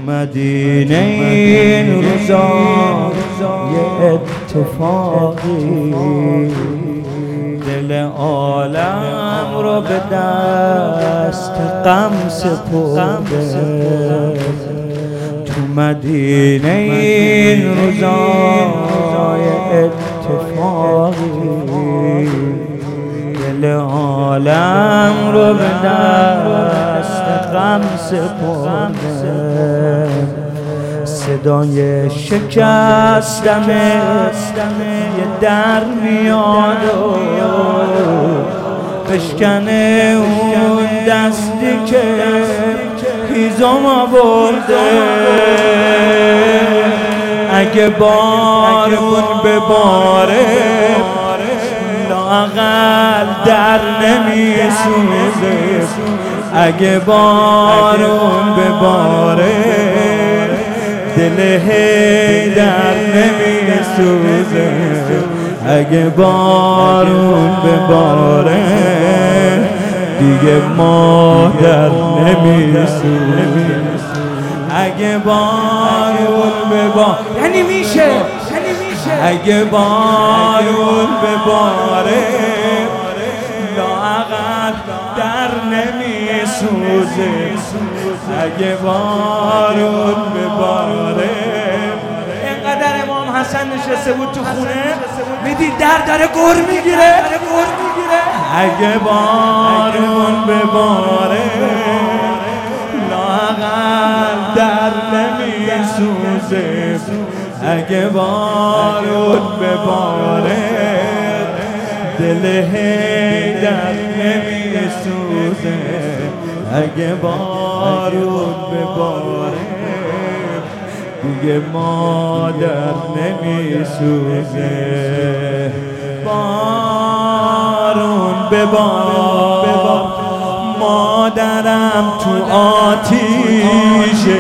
مدینه این روزا یه اتفاقی دل عالم رو به دست غم سپرده. تو مدینه این روزا یه اتفاقی دل عالم رو به دست غم سپرده. صدای شکستم یه در میاد و بشکنه اون دستی که هیزم آورده. اگه بارون بباره لااقل در نمیسوزه. اگه بارون بباره دل حیدر نمیسوزه. اگه بارون بباره دیگه مادر نمیسوزه. اگه بارون بباره یعنی میشه اگه بارون بباره لااقل در نمیسوزه. اگه بارون بباره اینقدر امام حسن نشسته بود تو خونه میدید در داره گر میگیره. اگه بارون بباره لااقل در نمیسوزه. اگه بارون بباره دل حیدر نمیسوزه. اگه بارون بباره دیگه مادر نمیسوزه. بارون ببار مادرم تو آتیشه.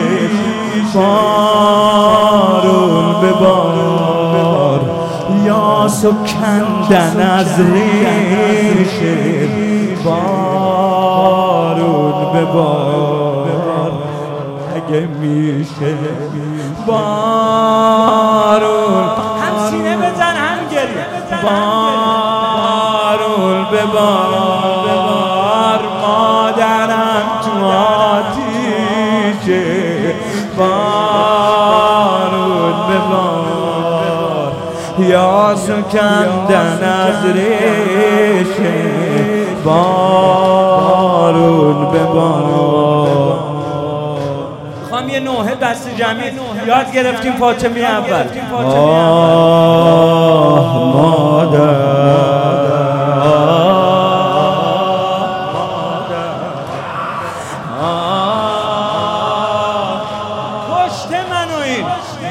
بارون ببار یاسو کندن از ریشه. بارون ببار اگه میشه. بارون هم سینه بزن هم گریه. بارون ببار مادرم تو آتیشه. بارون ببار یاسو کندن از ریشه. بارون ببار. خواهم یه نوحه دست جمعی یاد گرفتیم فاطمی اول. مادر کشته منو این.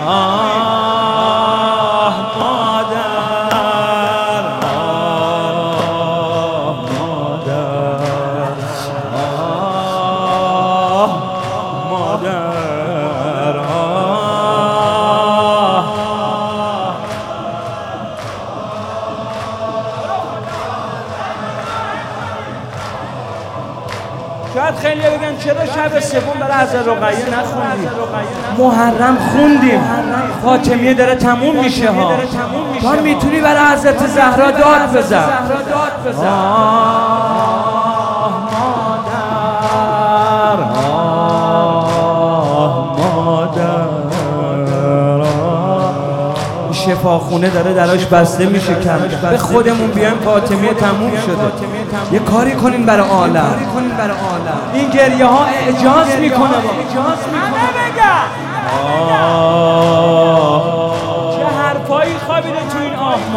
شاید خیلی بگن چرا شب سوم برای حضرت رقیه نخوندیم؟ محرم خوندیم. فاطمیه داره تموم میشه ها. تو میتونی برای حضرت زهرا داد بزن. شفاخونه داره دراش بسته میشه. کم به خودمون بیایم فاطمیه تموم شده. یه کاری کنین برای عالم. این گریه ها اعجاز میکنه. همه بگن چه حرفایی خوابیده تو این.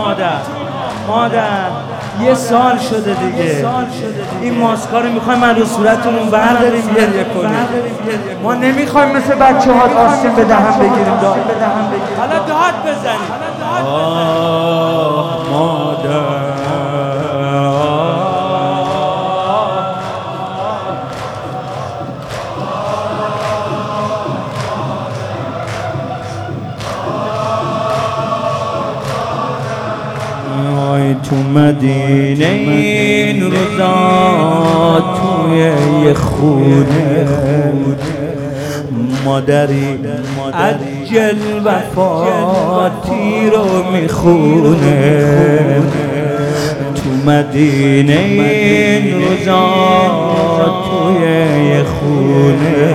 مادر یه سال شده دیگه. این ماسکا رو میخوایم من رو صورتمون برداریم گریه کنیم. ما نمیخوایم مثل بچه ها آستین به دهن بگیریم. حالا داد بزنیم. مادر تو مدینه این روزا توی یه خونه مادری عجل وفاتی رو میخونه تو مدینه این روزا توی یه خونه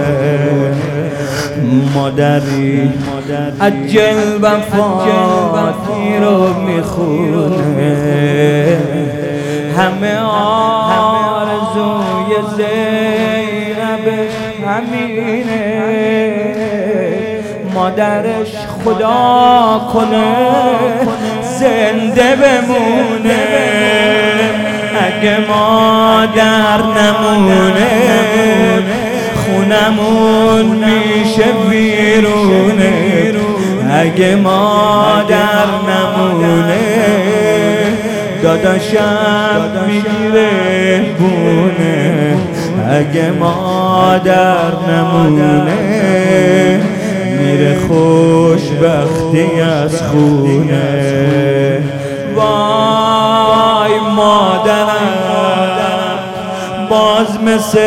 مادری عجل وفاتی رو میخونه همه آرزوی زینب همینه مادرش خدا کنه زنده بمونه اگه مادر نمونه خونمون میشه ویرونه اگه مادر نمونه داداشم میگیره بونه اگه مادر نمونه میره خوشبختی از خونه وای مادرم باز مثل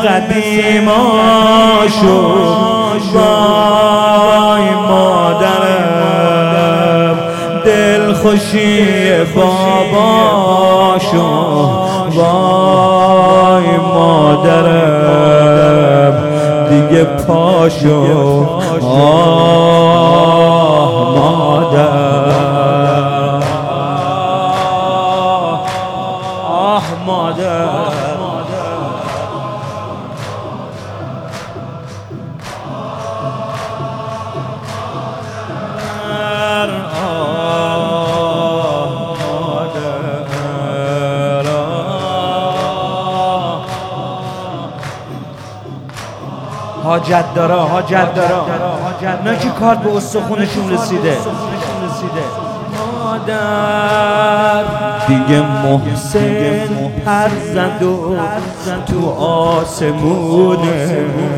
قدیماشو وای مادرم دلخوشی باباشو وای مادرم دیگه پاشو مادر مادر حاجت داره نه که کار به استخونشون رسیده مادر دیگه محسن پر زد و تو آسمونه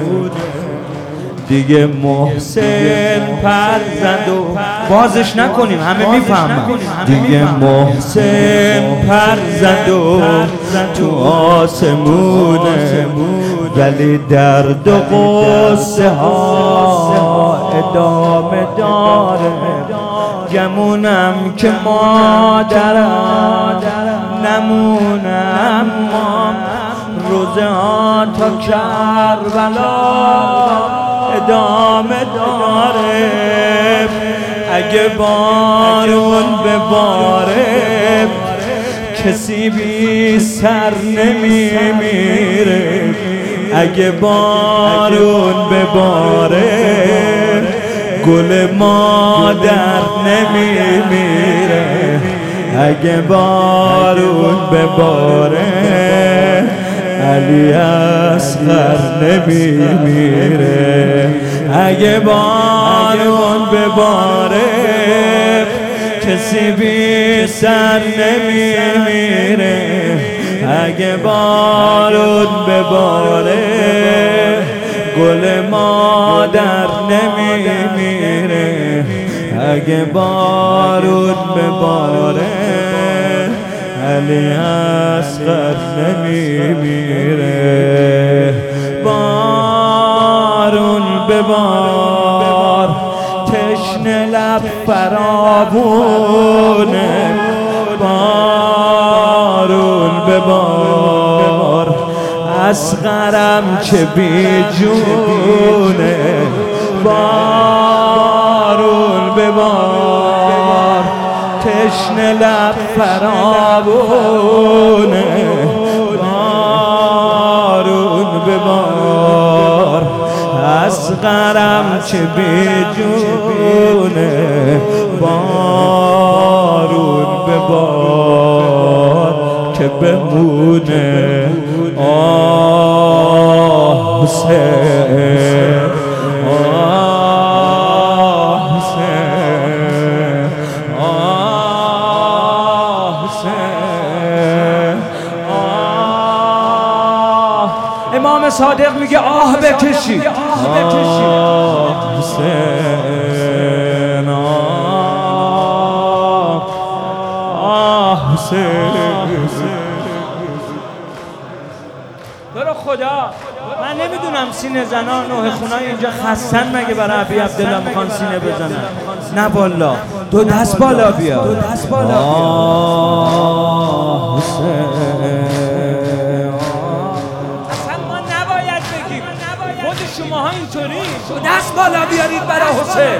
دیگه محسن پر زد و بازش نکنیم همه میفهمن دیگه محسن پر زد و تو آسمونه ولی درد و قصه ها ادامه داره گمونم که مادرم نمونم روزه ها تا کربلا ادامه داره اگه بارون بباره کسی بی سر نمیمیره اگه بارون بباره گل مادر نمیمیره اگه بارون بباره علی اصغر نمیمیره اگه بارون بباره کسی بی سر نمیمیره اگه بارون بباره گل مادر نمیمیره اگه بارون بباره علی اصغر نمیمیره بارون ببار تشنه لب فراوونه بارون ببار اصغرم چه بی جونه بارون ببار تشنه لب فراوونه بارون ببار اصغرم چه بی جونه بارون ببار که بمونه آه حسین آه حسین آه حسین آه امام صادق میگه آه بکشی آه حسین آه حسین برو خدا من نمیدونم سینه زنان و خونای اینجا خستن مگه برای ابی عبدالله میخوان سینه بزنن؟ نه والا، دو دست بالا بیا، دو دست بالا بیا. حسین اصلا ما نباید بگیم، خود شماها اینطوری دو دست بالا بیارید برای حسین.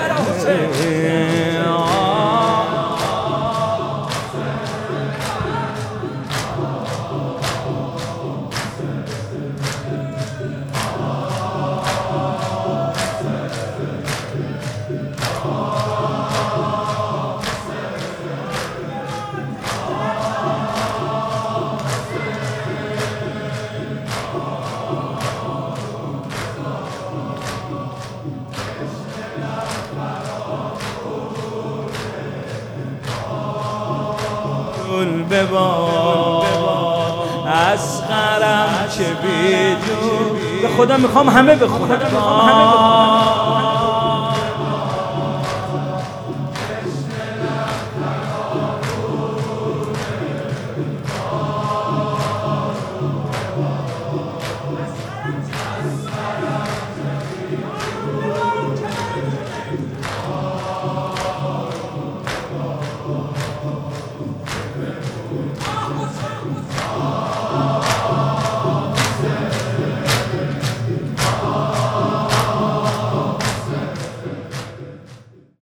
بباد اصغرم چه بیجون، به خدا میخوام همه بخونم.